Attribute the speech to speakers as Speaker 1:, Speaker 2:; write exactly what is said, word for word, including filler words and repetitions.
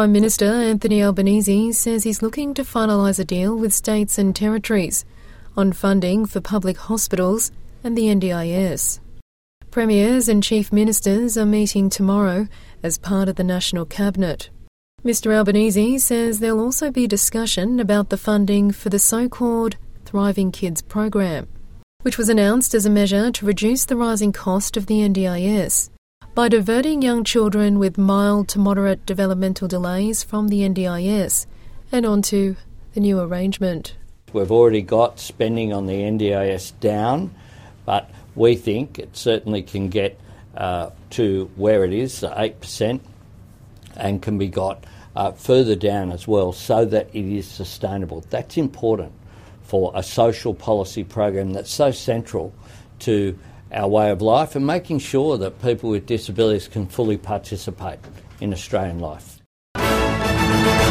Speaker 1: Prime Minister Anthony Albanese says he's looking to finalise a deal with states and territories on funding for public hospitals and the N D I S. Premiers and Chief Ministers are meeting tomorrow as part of the National Cabinet. Mister Albanese says there'll also be discussion about the funding for the so-called Thriving Kids program, which was announced as a measure to reduce the rising cost of the N D I S by diverting young children with mild to moderate developmental delays from the N D I S and onto the new arrangement.
Speaker 2: We've already got spending on the N D I S down, but we think it certainly can get uh, to where it is, eight percent, and can be got uh, further down as well so that it is sustainable. That's important for a social policy program that's so central to our way of life and making sure that people with disabilities can fully participate in Australian life.